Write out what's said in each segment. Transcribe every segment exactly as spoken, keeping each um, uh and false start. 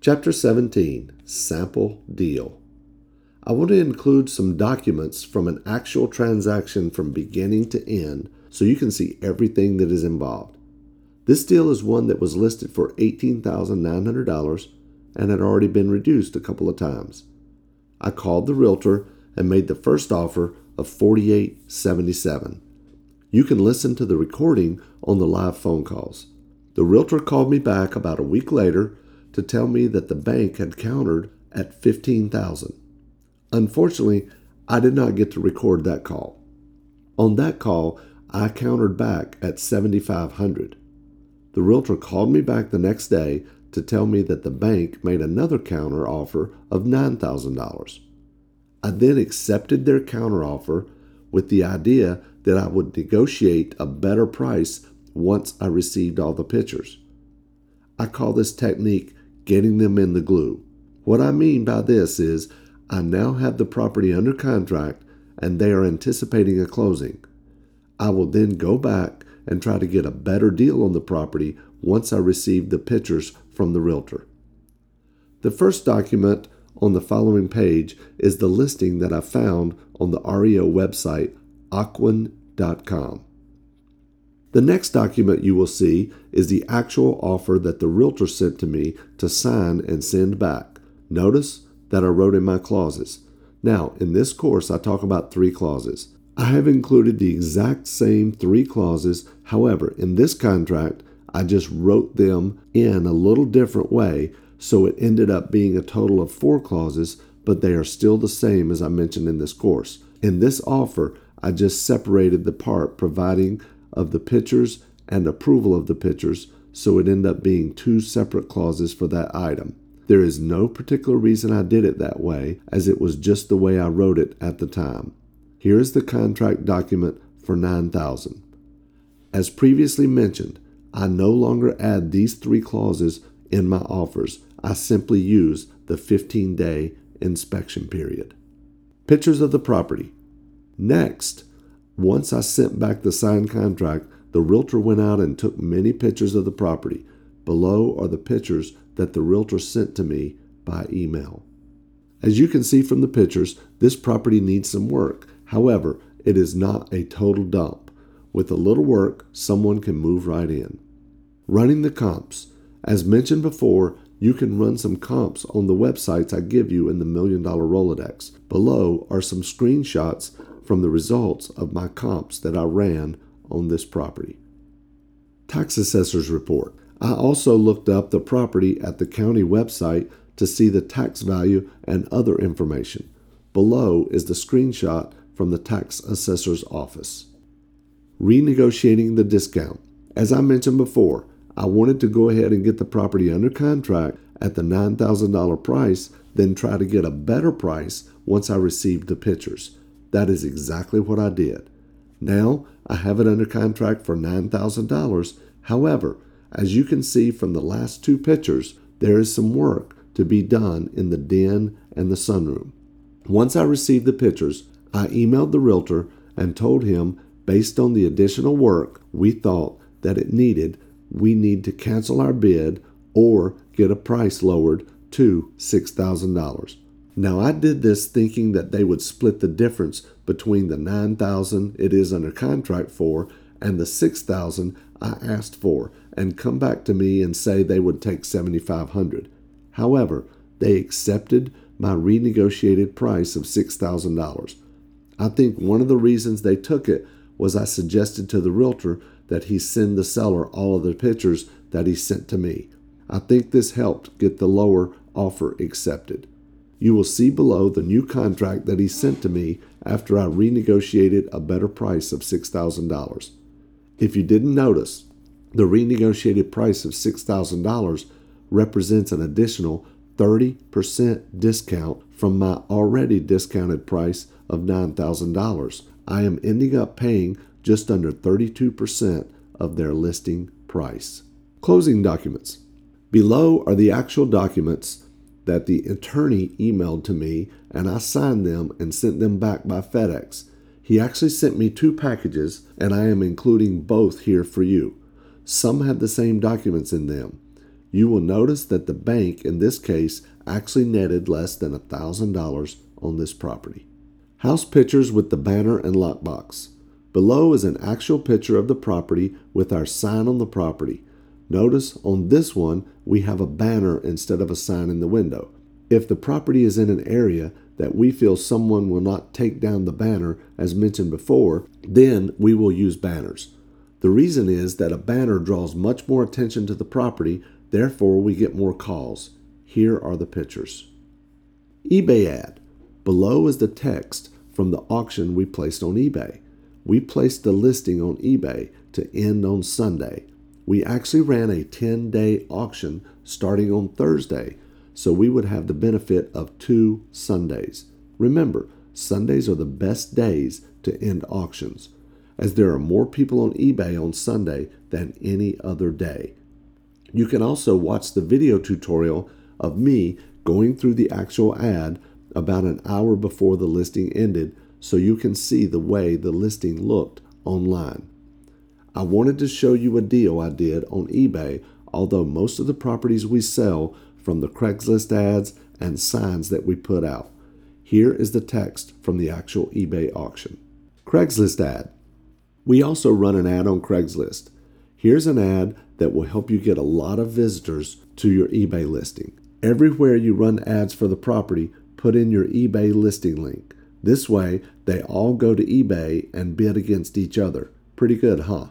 Chapter seventeen, Sample Deal. I want to include some documents from an actual transaction from beginning to end so you can see everything that is involved. This deal is one that was listed for eighteen thousand nine hundred dollars and had already been reduced a couple of times. I called the realtor and made the first offer of forty-eight thousand seventy-seven dollars. You can listen to the recording on the live phone calls. The realtor called me back about a week later to tell me that the bank had countered at fifteen thousand dollars. Unfortunately, I did not get to record that call. On that call, I countered back at seventy-five hundred dollars. The realtor called me back the next day to tell me that the bank made another counter offer of nine thousand dollars. I then accepted their counter offer with the idea that I would negotiate a better price once I received all the pictures. I call this technique getting them in the glue. What I mean by this is I now have the property under contract and they are anticipating a closing. I will then go back and try to get a better deal on the property once I receive the pictures from the realtor. The first document on the following page is the listing that I found on the R E O website, ocwen dot com. The next document you will see is the actual offer that the realtor sent to me to sign and send back. Notice that I wrote in my clauses. Now, in this course, I talk about three clauses. I have included the exact same three clauses. However, in this contract, I just wrote them in a little different way, so it ended up being a total of four clauses, but they are still the same as I mentioned in this course. In this offer, I just separated the part providing of the pictures and approval of the pictures, so it ended up being two separate clauses for that item. There is no particular reason I did it that way, as it was just the way I wrote it at the time. Here is the contract document for nine thousand dollars. As previously mentioned, I no longer add these three clauses in my offers. I simply use the fifteen-day inspection period. Pictures of the property. Next, once I sent back the signed contract, the realtor went out and took many pictures of the property. Below are the pictures that the realtor sent to me by email. As you can see from the pictures, this property needs some work. However, it is not a total dump. With a little work, someone can move right in. Running the comps. As mentioned before, you can run some comps on the websites I give you in the Million Dollar Rolodex. Below are some screenshots from the results of my comps that I ran on this property. Tax Assessor's Report. I also looked up the property at the county website to see the tax value and other information. Below is the screenshot from the tax assessor's office. Renegotiating the discount. As I mentioned before, I wanted to go ahead and get the property under contract at the nine thousand dollars price, then try to get a better price once I received the pictures. That is exactly what I did. Now I have it under contract for nine thousand dollars. However, as you can see from the last two pictures, there is some work to be done in the den and the sunroom. Once I received the pictures, I emailed the realtor and told him, based on the additional work we thought that it needed, we need to cancel our bid or get a price lowered to six thousand dollars. Now, I did this thinking that they would split the difference between the nine thousand dollars it is under contract for and the six thousand dollars I asked for, and come back to me and say they would take seventy-five hundred dollars. However, they accepted my renegotiated price of six thousand dollars. I think one of the reasons they took it was I suggested to the realtor that he send the seller all of the pictures that he sent to me. I think this helped get the lower offer accepted. You will see below the new contract that he sent to me after I renegotiated a better price of six thousand dollars. If you didn't notice, the renegotiated price of six thousand dollars represents an additional thirty percent discount from my already discounted price of nine thousand dollars. I am ending up paying just under thirty-two percent of their listing price. Closing documents. Below are the actual documents that the attorney emailed to me, and I signed them and sent them back by FedEx. He actually sent me two packages, and I am including both here for you. Some had the same documents in them. You will notice that the bank, in this case, actually netted less than one thousand dollars on this property. House pictures with the banner and lockbox. Below is an actual picture of the property with our sign on the property. Notice on this one, we have a banner instead of a sign in the window. If the property is in an area that we feel someone will not take down the banner, as mentioned before, then we will use banners. The reason is that a banner draws much more attention to the property, therefore we get more calls. Here are the pictures. eBay ad. Below is the text from the auction we placed on eBay. We placed the listing on eBay to end on Sunday. We actually ran a ten-day auction starting on Thursday, so we would have the benefit of two Sundays. Remember, Sundays are the best days to end auctions, as there are more people on eBay on Sunday than any other day. You can also watch the video tutorial of me going through the actual ad about an hour before the listing ended, so you can see the way the listing looked online. I wanted to show you a deal I did on eBay, although most of the properties we sell from the Craigslist ads and signs that we put out. Here is the text from the actual eBay auction. Craigslist ad. We also run an ad on Craigslist. Here's an ad that will help you get a lot of visitors to your eBay listing. Everywhere you run ads for the property, put in your eBay listing link. This way, they all go to eBay and bid against each other. Pretty good, huh?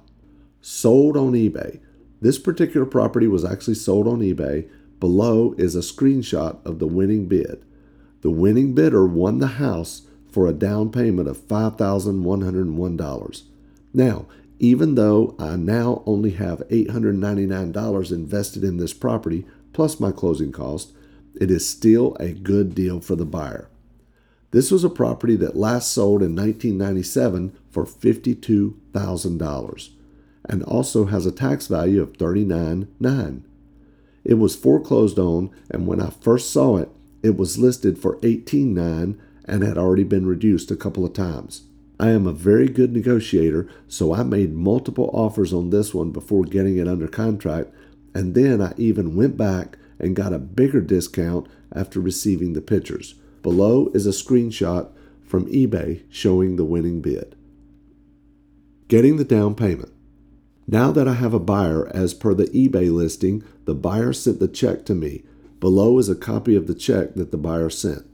Sold on eBay. This particular property was actually sold on eBay. Below is a screenshot of the winning bid. The winning bidder won the house for a down payment of five thousand one hundred one dollars. Now, even though I now only have eight hundred ninety-nine dollars invested in this property, plus my closing cost, it is still a good deal for the buyer. This was a property that last sold in nineteen ninety-seven for fifty-two thousand dollars and also has a tax value of thirty-nine thousand nine hundred dollars. It was foreclosed on, and when I first saw it, it was listed for eighteen thousand nine hundred dollars and had already been reduced a couple of times. I am a very good negotiator, so I made multiple offers on this one before getting it under contract, and then I even went back and got a bigger discount after receiving the pictures. Below is a screenshot from eBay showing the winning bid. Getting the down payment. Now that I have a buyer, as per the eBay listing, the buyer sent the check to me. Below is a copy of the check that the buyer sent.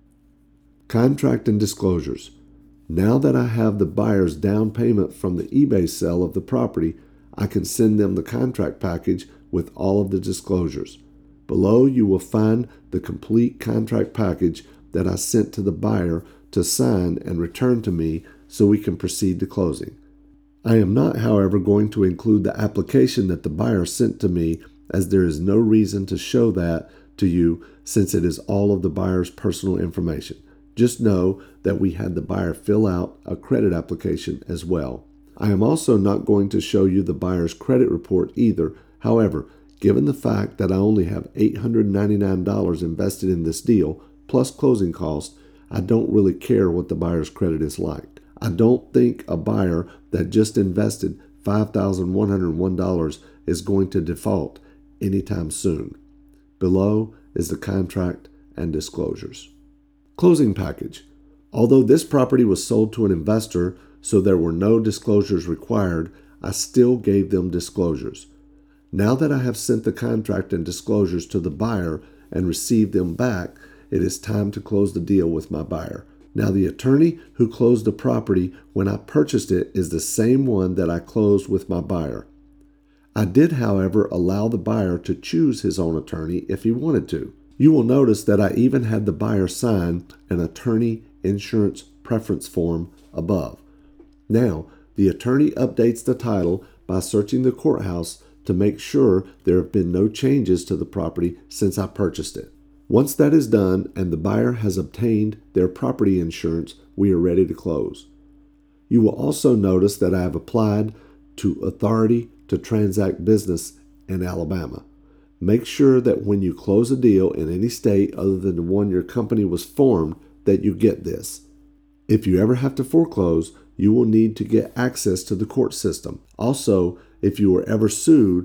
Contract and disclosures. Now that I have the buyer's down payment from the eBay sale of the property, I can send them the contract package with all of the disclosures. Below you will find the complete contract package that I sent to the buyer to sign and return to me so we can proceed to closing. I am not, however, going to include the application that the buyer sent to me, as there is no reason to show that to you since it is all of the buyer's personal information. Just know that we had the buyer fill out a credit application as well. I am also not going to show you the buyer's credit report either. However, given the fact that I only have eight hundred ninety-nine dollars invested in this deal, plus closing costs, I don't really care what the buyer's credit is like. I don't think a buyer that just invested five thousand one hundred one dollars is going to default anytime soon. Below is the contract and disclosures. Closing package. Although this property was sold to an investor, so there were no disclosures required, I still gave them disclosures. Now that I have sent the contract and disclosures to the buyer and received them back, it is time to close the deal with my buyer. Now, the attorney who closed the property when I purchased it is the same one that I closed with my buyer. I did, however, allow the buyer to choose his own attorney if he wanted to. You will notice that I even had the buyer sign an attorney insurance preference form above. Now, the attorney updates the title by searching the courthouse to make sure there have been no changes to the property since I purchased it. Once that is done and the buyer has obtained their property insurance, we are ready to close. You will also notice that I have applied to authority to transact business in Alabama. Make sure that when you close a deal in any state other than the one your company was formed, that you get this. If you ever have to foreclose, you will need to get access to the court system. Also, if you were ever sued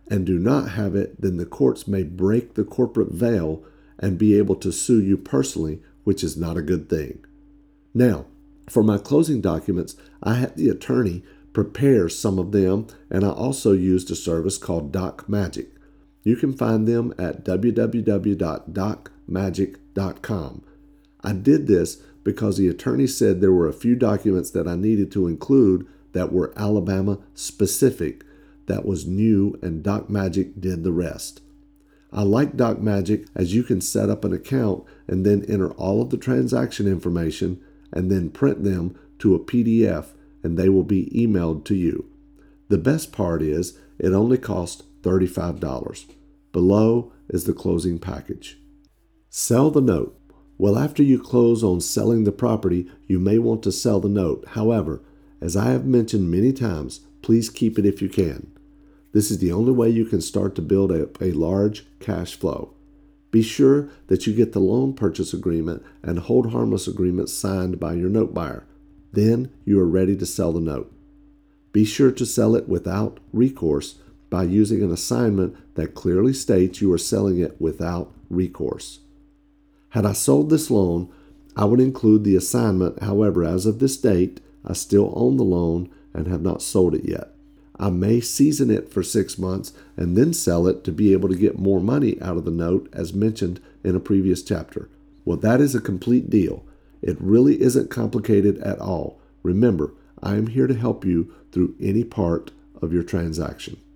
and do not have it, then the courts may break the corporate veil and be able to sue you personally, which is not a good thing. Now, for my closing documents, I had the attorney prepare some of them, and I also used a service called DocMagic. You can find them at w w w dot doc magic dot com. I did this because the attorney said there were a few documents that I needed to include that were Alabama specific, that was new, and DocMagic did the rest. I like DocMagic as you can set up an account and then enter all of the transaction information and then print them to a P D F and they will be emailed to you. The best part is it only costs thirty-five dollars. Below is the closing package. Sell the note. Well, after you close on selling the property, you may want to sell the note. However, as I have mentioned many times, please keep it if you can. This is the only way you can start to build up a large cash flow. Be sure that you get the loan purchase agreement and hold harmless agreement signed by your note buyer. Then you are ready to sell the note. Be sure to sell it without recourse by using an assignment that clearly states you are selling it without recourse. Had I sold this loan, I would include the assignment. However, as of this date, I still own the loan and have not sold it yet. I may season it for six months and then sell it to be able to get more money out of the note as mentioned in a previous chapter. Well, that is a complete deal. It really isn't complicated at all. Remember, I am here to help you through any part of your transaction.